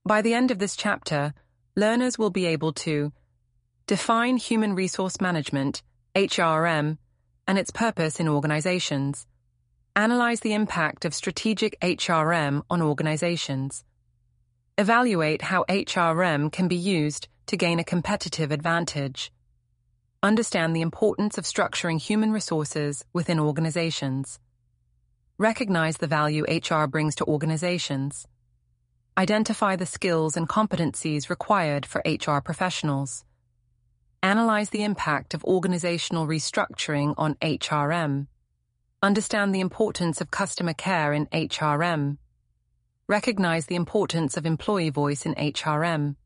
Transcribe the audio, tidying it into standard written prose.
By the end of this chapter, learners will be able to define human resource management, HRM, and its purpose in organizations, analyze the impact of strategic HRM on organizations, evaluate how HRM can be used to gain a competitive advantage, understand the importance of structuring human resources within organizations, recognize the value HR brings to organizations, identify the skills and competencies required for HR professionals, analyze the impact of organizational restructuring on HRM, understand the importance of customer care in HRM, recognize the importance of employee voice in HRM,